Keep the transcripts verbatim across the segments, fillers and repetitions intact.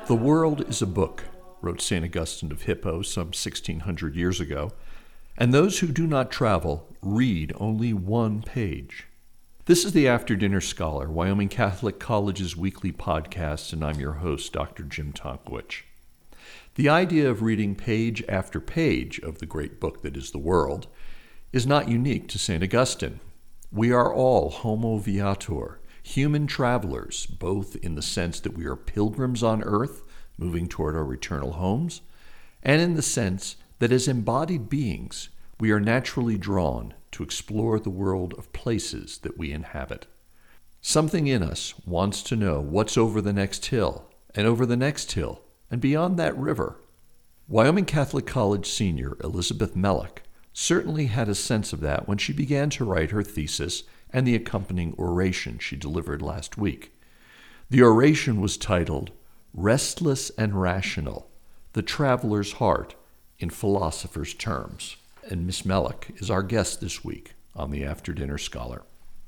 The world is a book, wrote Saint Augustine of Hippo some sixteen hundred years ago, and those who do not travel read only one page. This is the After Dinner Scholar, Wyoming Catholic College's weekly podcast, and I'm your host, Doctor Jim Tonkwich. The idea of reading page after page of the great book that is the world is not unique to Saint Augustine. We are all homo viator, human travelers, both in the sense that we are pilgrims on earth, moving toward our eternal homes, and in the sense that as embodied beings, we are naturally drawn to explore the world of places that we inhabit. Something in us wants to know what's over the next hill, and over the next hill, and beyond that river. Wyoming Catholic College senior Elizabeth Mellick certainly had a sense of that when she began to write her thesis and the accompanying oration she delivered last week. The oration was titled, Restless and Rational, The Traveler's Heart in Philosopher's Terms. And Miss Mellick is our guest this week on the After Dinner Scholar.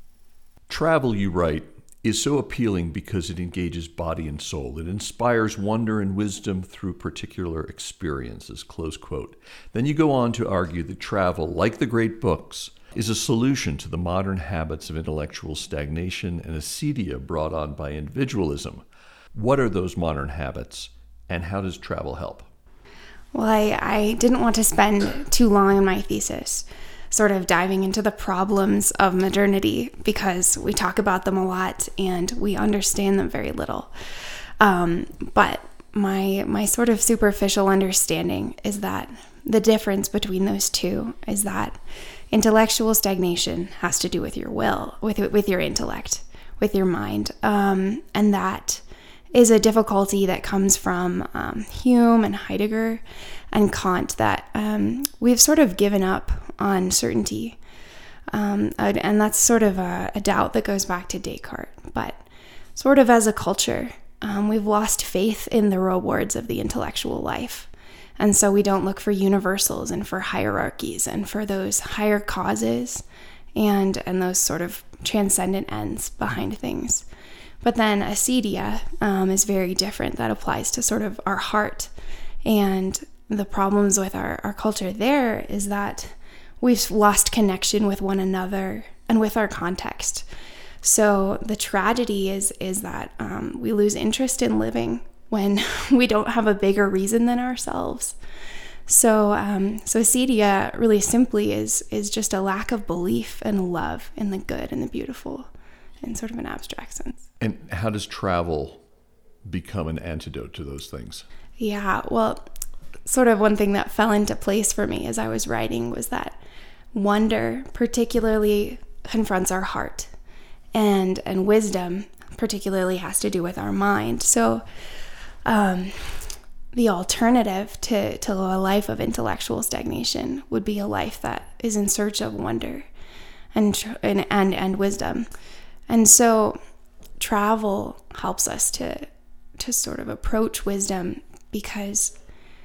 Travel, you write, is so appealing because it engages body and soul. It inspires wonder and wisdom through particular experiences, close quote. Then you go on to argue that travel, like the great books, is a solution to the modern habits of intellectual stagnation and acedia brought on by individualism. What are those modern habits, and how does travel help? Well, I, I didn't want to spend too long in my thesis sort of diving into the problems of modernity because we talk about them a lot and we understand them very little. Um, but my my sort of superficial understanding is that the difference between those two is that intellectual stagnation has to do with your will, with with your intellect, with your mind, um, and that is a difficulty that comes from um, Hume and Heidegger and Kant, that um, we've sort of given up on certainty. Um, and that's sort of a, a doubt that goes back to Descartes. But sort of as a culture, um, we've lost faith in the rewards of the intellectual life. And so we don't look for universals and for hierarchies and for those higher causes and, and those sort of transcendent ends behind things. But then acedia um, is very different. That applies to sort of our heart. And the problems with our, our culture there is that we've lost connection with one another and with our context. So the tragedy is is that um, we lose interest in living when we don't have a bigger reason than ourselves. So um, so acedia really simply is is just a lack of belief and love in the good and the beautiful in sort of an abstract sense. And how does travel become an antidote to those things? Yeah, well, sort of one thing that fell into place for me as I was writing was that wonder particularly confronts our heart, and and wisdom particularly has to do with our mind. So um, the alternative to, to a life of intellectual stagnation would be a life that is in search of wonder and and and, and wisdom. And so travel helps us to to sort of approach wisdom because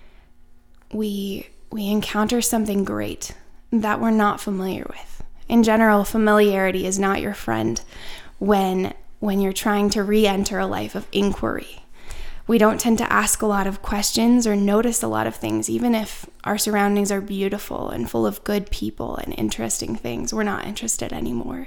we we encounter something great that we're not familiar with. In general, familiarity is not your friend when when you're trying to re-enter a life of inquiry. We don't tend to ask a lot of questions or notice a lot of things, even if our surroundings are beautiful and full of good people and interesting things. We're not interested anymore.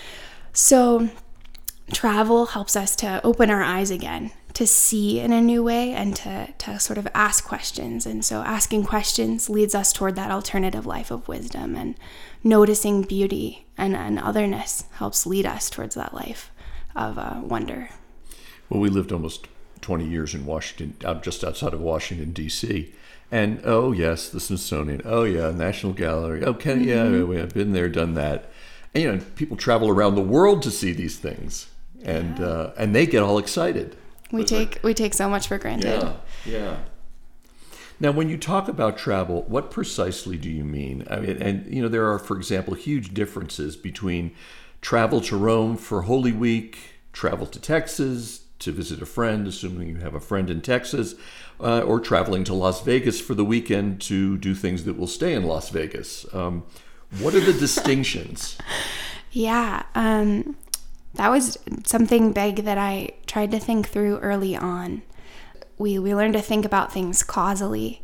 So travel helps us to open our eyes again, to see in a new way and to, to sort of ask questions. And so asking questions leads us toward that alternative life of wisdom, and noticing beauty and, and otherness helps lead us towards that life of uh, wonder. Well, we lived almost twenty years in Washington, uh, just outside of Washington, D C, and oh yes, the Smithsonian, oh yeah, National Gallery, okay, mm-hmm. yeah, I've been there, done that. And, you know, people travel around the world to see these things, and yeah. uh, and they get all excited. We but take we take so much for granted. Yeah, yeah. Now, when you talk about travel, what precisely do you mean? I mean, and you know, there are, for example, huge differences between travel to Rome for Holy Week, travel to Texas to visit a friend, assuming you have a friend in Texas, uh, or traveling to Las Vegas for the weekend to do things that will stay in Las Vegas. Um, what are the distinctions? Yeah, um, that was something big that I tried to think through early on. we, we learn to think about things causally.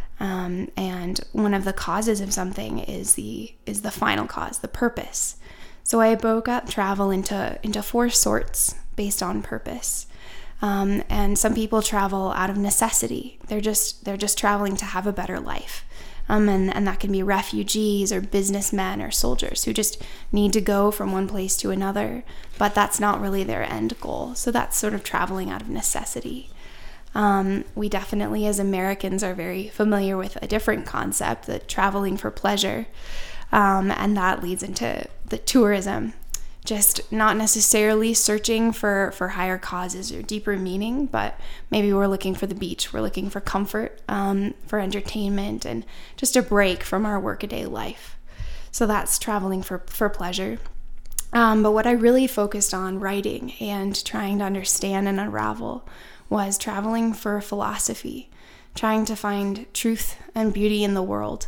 Um, and one of the causes of something is the is the final cause, the purpose. So I broke up travel into into four sorts based on purpose. Um, and some people travel out of necessity. They're just they're just traveling to have a better life. Um, and, and that can be refugees or businessmen or soldiers who just need to go from one place to another, but that's not really their end goal. So that's sort of traveling out of necessity. Um, we definitely, as Americans, are very familiar with a different concept, the traveling for pleasure. Um, and that leads into the tourism, just not necessarily searching for, for higher causes or deeper meaning, but maybe we're looking for the beach, we're looking for comfort, um, for entertainment, and just a break from our workaday life. So that's traveling for, for pleasure. Um, but what I really focused on writing and trying to understand and unravel was traveling for philosophy, trying to find truth and beauty in the world,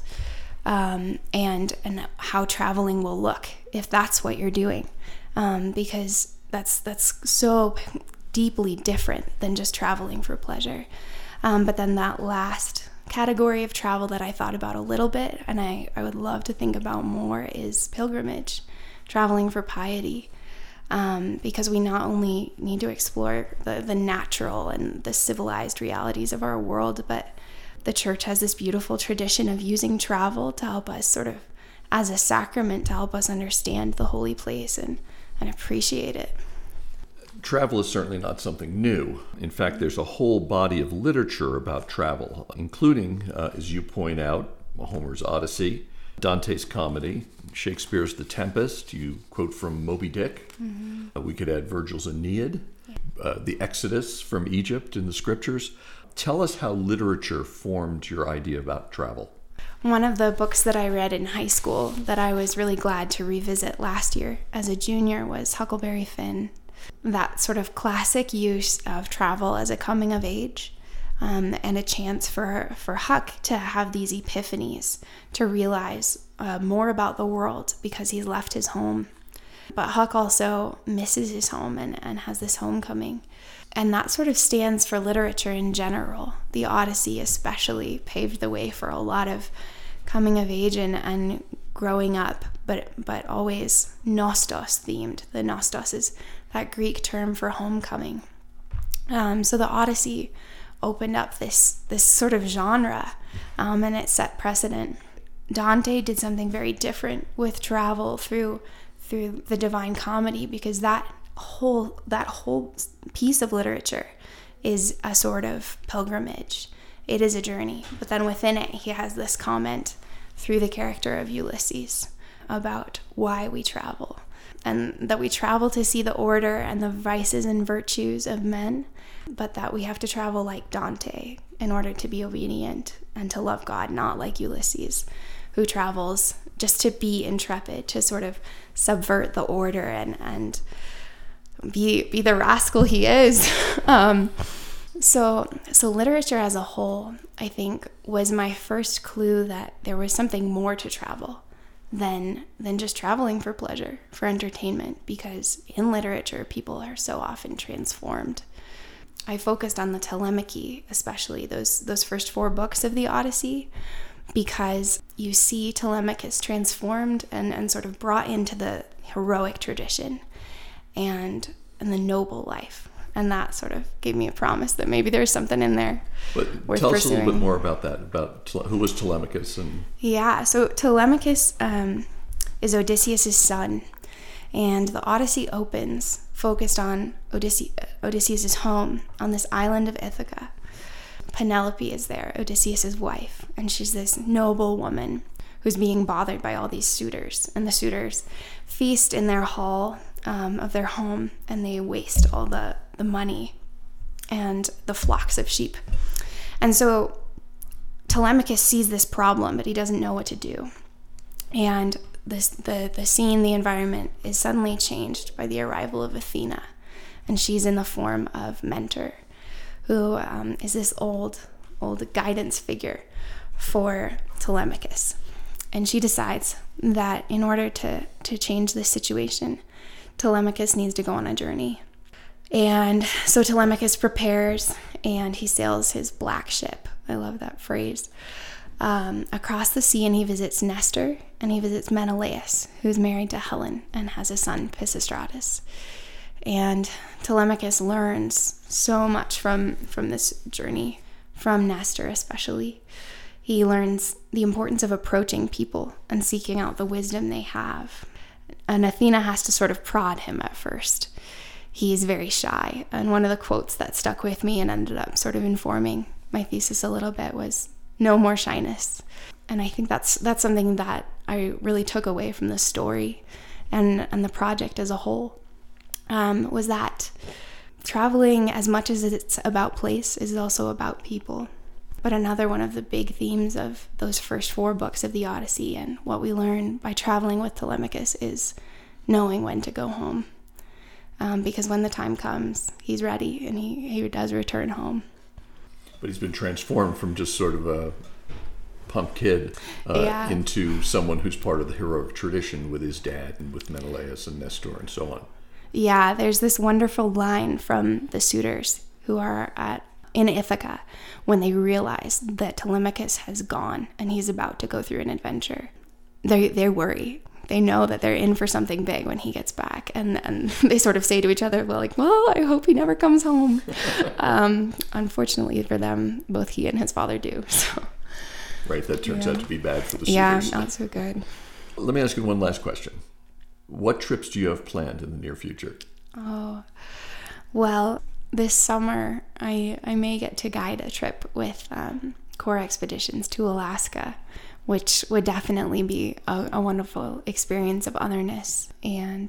um, and and how traveling will look if that's what you're doing, um, because that's that's so deeply different than just traveling for pleasure. Um, but then that last category of travel that I thought about a little bit, and I, I would love to think about more, is pilgrimage, traveling for piety. Um, because we not only need to explore the, the natural and the civilized realities of our world, but the church has this beautiful tradition of using travel to help us sort of as a sacrament, to help us understand the holy place and, and appreciate it. Travel is certainly not something new. In fact, there's a whole body of literature about travel, including, uh, as you point out, Homer's Odyssey, Dante's Comedy, Shakespeare's The Tempest. You quote from Moby Dick. Mm-hmm. Uh, we could add Virgil's Aeneid, yeah. uh, the Exodus from Egypt in the scriptures. Tell us how literature formed your idea about travel. One of the books that I read in high school that I was really glad to revisit last year as a junior was Huckleberry Finn. That sort of classic use of travel as a coming of age. Um, and a chance for, for Huck to have these epiphanies, to realize uh, more about the world because he's left his home. But Huck also misses his home and, and has this homecoming. And that sort of stands for literature in general. The Odyssey especially paved the way for a lot of coming of age and, and growing up, but but always nostos themed. The nostos is that Greek term for homecoming. Um, so the Odyssey opened up this this sort of genre, um, and it set precedent. Dante did something very different with travel through through the Divine Comedy, because that whole that whole piece of literature is a sort of pilgrimage. It is a journey, but then within it he has this comment through the character of Ulysses about why we travel, and that we travel to see the order and the vices and virtues of men, but that we have to travel like Dante in order to be obedient and to love God, not like Ulysses, who travels just to be intrepid, to sort of subvert the order and and be be the rascal he is. um, so so literature as a whole, I think, was my first clue that there was something more to travel than than just traveling for pleasure, for entertainment, because in literature people are so often transformed. I focused on the Telemachy, especially those those first four books of the Odyssey, because you see Telemachus transformed and, and sort of brought into the heroic tradition and and the noble life. And that sort of gave me a promise that maybe there's something in there. But worth tell us pursuing. a little bit more about that, about who was Telemachus. And Yeah, so Telemachus um, is Odysseus' son. And the Odyssey opens focused on Odysseus, Odysseus' home on this island of Ithaca. Penelope is there, Odysseus' wife, and she's this noble woman who's being bothered by all these suitors. And the suitors feast in their hall um, of their home, and they waste all the, the money and the flocks of sheep. And so Telemachus sees this problem, but he doesn't know what to do. And this, the, the scene, the environment is suddenly changed by the arrival of Athena. And she's in the form of Mentor, who um, is this old, old guidance figure for Telemachus. And she decides that in order to, to change this situation, Telemachus needs to go on a journey. And so Telemachus prepares and he sails his black ship. I love that phrase. Um, across the sea, and he visits Nestor, and he visits Menelaus, who's married to Helen and has a son, Pisistratus. And Telemachus learns so much from, from this journey, from Nestor especially. He learns the importance of approaching people and seeking out the wisdom they have. And Athena has to sort of prod him at first. He's very shy. And one of the quotes that stuck with me and ended up sort of informing my thesis a little bit was, "No more shyness." And I think that's that's something that I really took away from the story and, and the project as a whole, um, was that traveling, as much as it's about place, is also about people. But another one of the big themes of those first four books of the Odyssey and what we learn by traveling with Telemachus is knowing when to go home. Um, because when the time comes, he's ready and he, he does return home. But he's been transformed from just sort of a punk kid uh, yeah. into someone who's part of the heroic tradition with his dad and with Menelaus and Nestor and so on. Yeah, there's this wonderful line from the suitors who are at in Ithaca when they realize that Telemachus has gone and he's about to go through an adventure. They they worry. They know that they're in for something big when he gets back, and and they sort of say to each other, well, like, well, I hope he never comes home. um, unfortunately for them, both he and his father do. So. Right, that turns yeah. out to be bad for the suitors. Yeah, not so good. Let me ask you one last question. What trips do you have planned in the near future? Oh, well, this summer I I may get to guide a trip with um, Core Expeditions to Alaska, which would definitely be a, a wonderful experience of otherness. And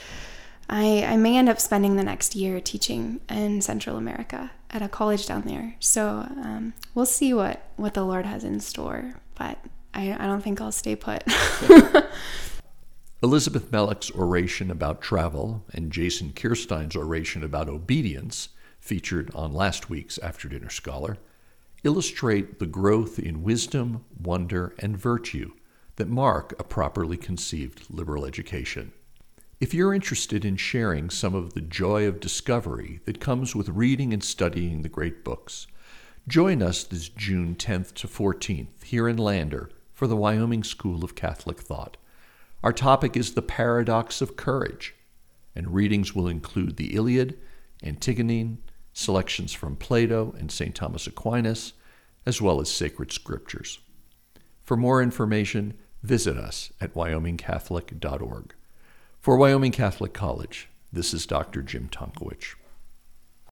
I I may end up spending the next year teaching in Central America at a college down there. So um, we'll see what, what the Lord has in store, but I, I don't think I'll stay put. Elizabeth Mellick's oration about travel and Jason Kirstein's oration about obedience, featured on last week's After Dinner Scholar, illustrate the growth in wisdom, wonder, and virtue that mark a properly conceived liberal education. If you're interested in sharing some of the joy of discovery that comes with reading and studying the great books, join us this June tenth to fourteenth here in Lander for the Wyoming School of Catholic Thought. Our topic is the paradox of courage, and readings will include the Iliad, Antigone, selections from Plato and Saint Thomas Aquinas, as well as sacred scriptures. For more information, visit us at wyoming catholic dot org. For Wyoming Catholic College, this is Doctor Jim Tonkowich.